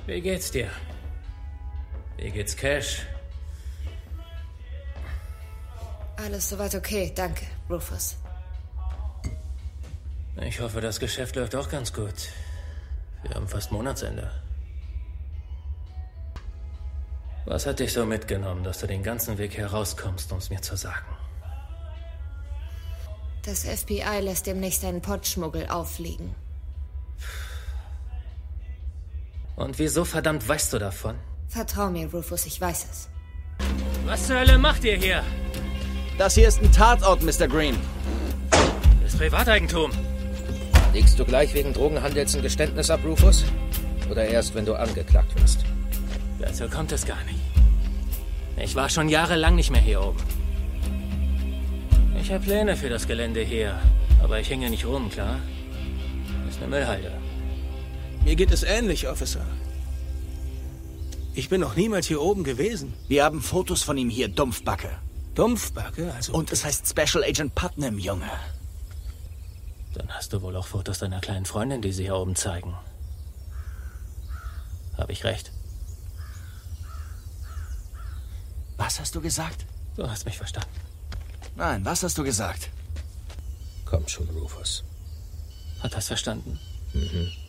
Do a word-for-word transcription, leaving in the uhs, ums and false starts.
Wie geht's dir? Wie geht's Cash? Alles soweit okay, danke, Rufus. Ich hoffe, das Geschäft läuft auch ganz gut. Wir haben fast Monatsende. Was hat dich so mitgenommen, dass du den ganzen Weg herauskommst, um es mir zu sagen? Das F B I lässt demnächst einen Pottschmuggel auffliegen. Und wieso verdammt weißt du davon? Vertrau mir, Rufus, ich weiß es. Was zur Hölle macht ihr hier? Das hier ist ein Tatort, Mister Green. Das ist Privateigentum. Legst du gleich wegen Drogenhandels ein Geständnis ab, Rufus? Oder erst, wenn du angeklagt wirst? Dazu kommt es gar nicht. Ich war schon jahrelang nicht mehr hier oben. Ich habe Pläne für das Gelände hier, aber ich hänge nicht rum, klar? Das ist eine Müllhalde. Mir geht es ähnlich, Officer. Ich bin noch niemals hier oben gewesen. Wir haben Fotos von ihm hier, Dumpfbacke. Dumpfbacke? Also... Und es heißt Special Agent Putnam, Junge. Dann hast du wohl auch Fotos deiner kleinen Freundin, die sie hier oben zeigen. Habe ich recht? Was hast du gesagt? Du hast mich verstanden. Nein, was hast du gesagt? Komm schon, Rufus. Hat das verstanden? Mhm.